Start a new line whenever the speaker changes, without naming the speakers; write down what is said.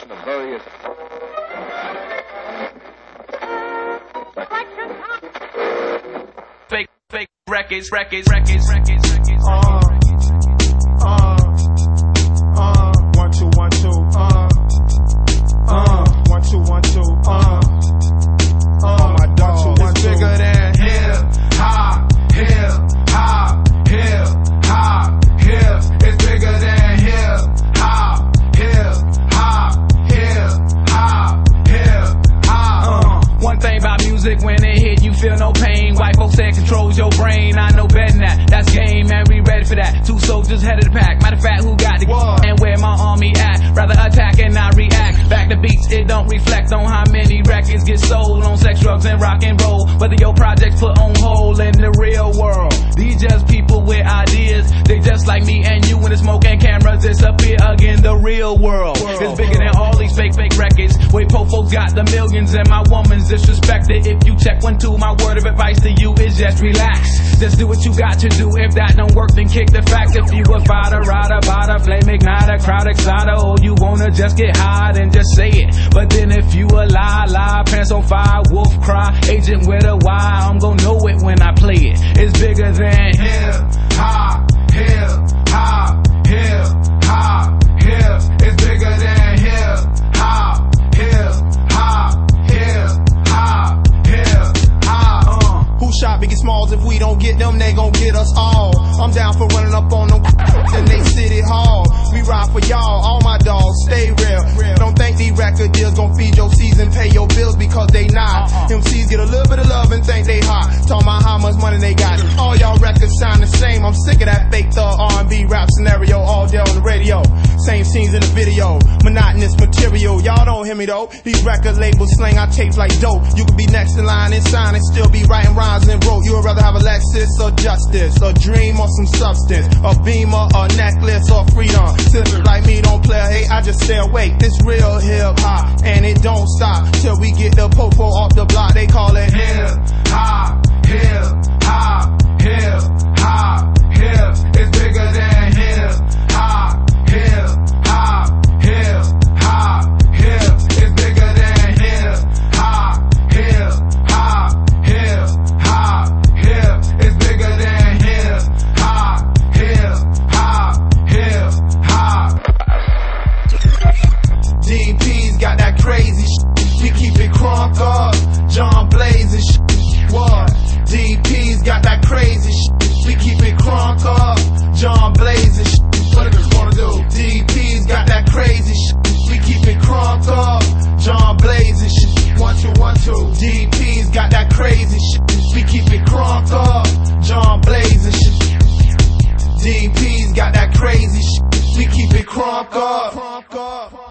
the various
fake records.
1 2 1 2 1 2 1 2 my dog, it's bigger than hip hop. It's bigger than hip hop.
One thing about music, when it hit, you feel no pain. White folks say it controls your brain. I know better than that. That's game, man. We ready for that. 2 soldiers head of the pack. Matter of fact, who got the and where my army at? Rather attack and not react. Back to beats, it don't reflect on how many records get sold on sex, drugs, and rock and roll. Whether your projects put on hold in the real world. These just people with ideas. They just like me and you when the smoke and cameras disappear again. The real world is bigger than all these fake records. Where po folks got the millions and my woman's disrespected. If you check 1 2, my word of advice to you is just relax. Just do what you got to do. If that don't work, then kick the facts. If you a fighter, rider, bada, flame igniter, crowd exciter, or you wanna just get high, then just say it. But then if you a lie, pants on fire, wolf cry, agent with a Y, I'm gonna know it when I play it. It's bigger than
hip hop. It's bigger than hip hop. Who shot Biggie Smalls? If we don't get them, they gon' get us all. I'm down for running up on them in they city hall. We ride for y'all, all my dogs, stay real. Don't think these record deals gon' feed your season, pay your bills, because they not. MCs get a little bit of love and think they hot. Talking about how much money they got. All y'all records sound the same. I'm sick of that fake thug R&B rap scenario all day on the radio. Same scenes in the video, monotonous material. Y'all don't hear me though. These record labels slang our tapes like dope. You could be next in line and sign and still be writing rhymes and wrote. You would rather have a Lexus or justice, a dream or some substance, a beamer, a necklace or freedom. Sisters like me don't play, hey, I just stay awake. This real hip hop, and it don't stop till we get the popo off the block. They call it hip hop. It's bigger than hip hop. It's bigger than hip hop. It's bigger than hip hop. DP's got that crazy shit. We keep it crunk up. John Blaze and shit. What? DP's got that crazy shit. We keep it crunk up. John Blaze and shit. What do you wanna do? DP's got that crazy shit. We keep it crunk up. John Blaze and shit. 1 2 1 2. DP's got that crazy shit. We keep it crunk up. John Blaze and shit. DP's got that crazy shit. We keep it crunk up.